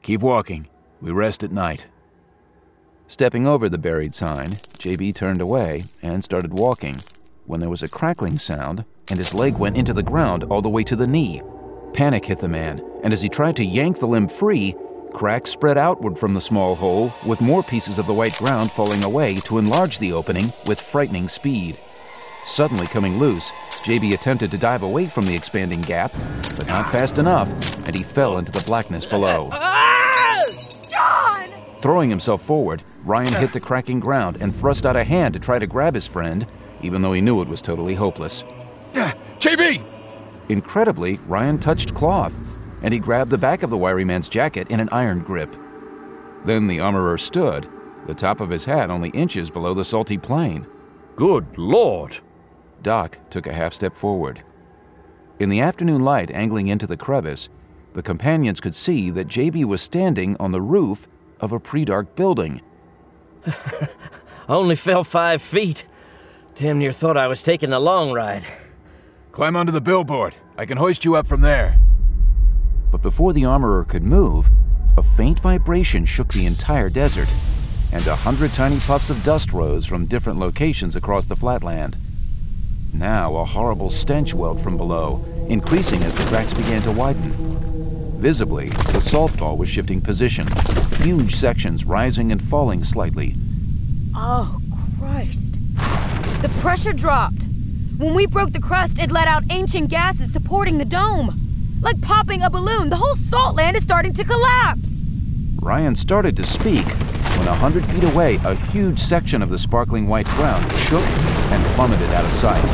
Keep walking. We rest at night. Stepping over the buried sign, JB turned away and started walking when there was a crackling sound and his leg went into the ground all the way to the knee. Panic hit the man, and as he tried to yank the limb free, cracks spread outward from the small hole, with more pieces of the white ground falling away to enlarge the opening with frightening speed. Suddenly coming loose, JB attempted to dive away from the expanding gap, but not fast enough, and he fell into the blackness below. John! Throwing himself forward, Ryan hit the cracking ground and thrust out a hand to try to grab his friend, even though he knew it was totally hopeless. JB! Incredibly, Ryan touched cloth, and he grabbed the back of the wiry man's jacket in an iron grip. Then the armorer stood, the top of his hat only inches below the salty plain. Good Lord! Doc took a half step forward. In the afternoon light angling into the crevice, the companions could see that JB was standing on the roof of a pre-dark building. I only fell 5 feet. Damn near thought I was taking a long ride. Climb onto the billboard. I can hoist you up from there. But before the armorer could move, a faint vibration shook the entire desert, and 100 tiny puffs of dust rose from different locations across the flatland. Now a horrible stench welled from below, increasing as the cracks began to widen. Visibly, the salt fall was shifting position, huge sections rising and falling slightly. Oh, Christ. The pressure dropped. When we broke the crust, it let out ancient gases supporting the dome. Like popping a balloon, the whole salt land is starting to collapse. Ryan started to speak when 100 feet away, a huge section of the sparkling white ground shook and plummeted out of sight.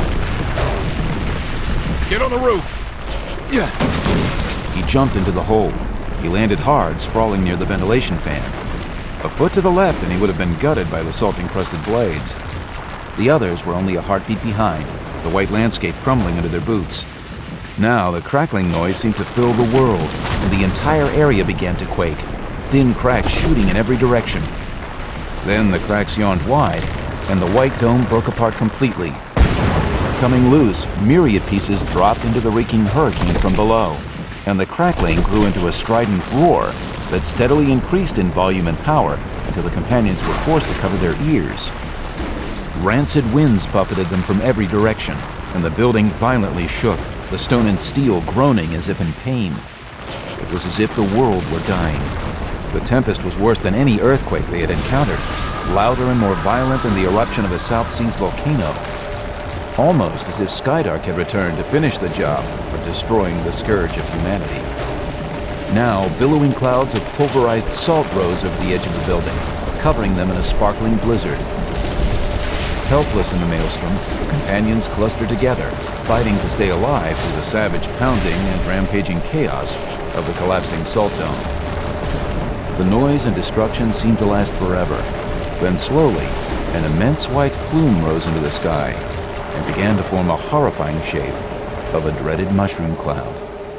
Get on the roof! Yeah. He jumped into the hole. He landed hard, sprawling near the ventilation fan. A foot to the left and he would have been gutted by the salt-encrusted blades. The others were only a heartbeat behind, the white landscape crumbling under their boots. Now the crackling noise seemed to fill the world, and the entire area began to quake, thin cracks shooting in every direction. Then the cracks yawned wide, and the white dome broke apart completely. Coming loose, myriad pieces dropped into the reeking hurricane from below, and the crackling grew into a strident roar that steadily increased in volume and power until the companions were forced to cover their ears. Rancid winds buffeted them from every direction, and the building violently shook, the stone and steel groaning as if in pain. It was as if the world were dying. The tempest was worse than any earthquake they had encountered, louder and more violent than the eruption of a South Seas volcano. Almost as if Skydark had returned to finish the job of destroying the scourge of humanity. Now, billowing clouds of pulverized salt rose over the edge of the building, covering them in a sparkling blizzard. Helpless in the maelstrom, the companions clustered together, fighting to stay alive through the savage pounding and rampaging chaos of the collapsing salt dome. The noise and destruction seemed to last forever. Then slowly, an immense white plume rose into the sky and began to form a horrifying shape of a dreaded mushroom cloud.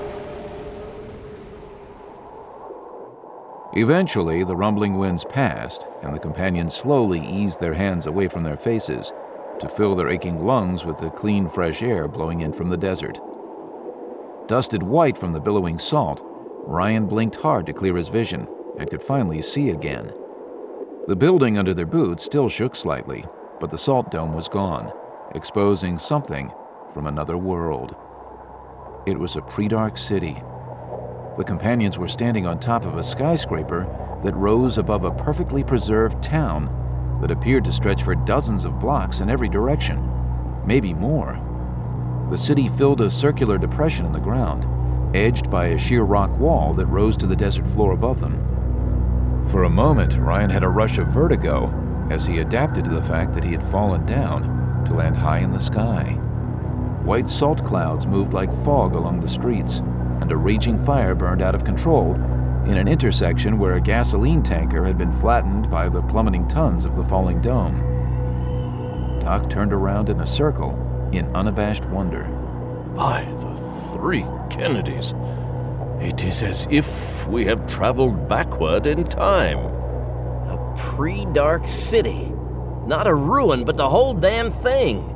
Eventually, the rumbling winds passed, and the companions slowly eased their hands away from their faces to fill their aching lungs with the clean, fresh air blowing in from the desert. Dusted white from the billowing salt, Ryan blinked hard to clear his vision and could finally see again. The building under their boots still shook slightly, but the salt dome was gone, exposing something from another world. It was a pre-dark city. The companions were standing on top of a skyscraper that rose above a perfectly preserved town that appeared to stretch for dozens of blocks in every direction, maybe more. The city filled a circular depression in the ground, edged by a sheer rock wall that rose to the desert floor above them. For a moment, Ryan had a rush of vertigo as he adapted to the fact that he had fallen down to land high in the sky. White salt clouds moved like fog along the streets, and a raging fire burned out of control in an intersection where a gasoline tanker had been flattened by the plummeting tons of the falling dome. Doc turned around in a circle in unabashed wonder. By the 3 Kennedys, it is as if we have traveled backward in time. A pre-dark city. Not a ruin, but the whole damn thing.